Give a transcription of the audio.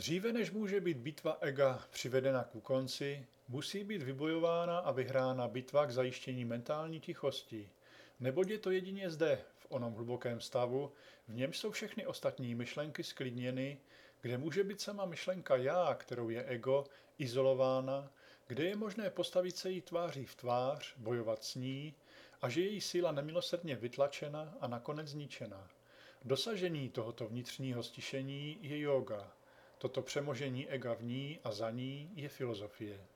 Dříve než může být bitva ega přivedena ku konci, musí být vybojována a vyhrána bitva k zajištění mentální tichosti. Neboť je to jedině zde, v onom hlubokém stavu, v němž jsou všechny ostatní myšlenky sklidněny, kde může být sama myšlenka já, kterou je ego, izolována, kde je možné postavit se jí tváří v tvář, bojovat s ní a že její síla nemilosrdně vytlačena a nakonec zničena. Dosažení tohoto vnitřního stišení je jóga. Toto přemožení ega v ní a za ní je filozofie.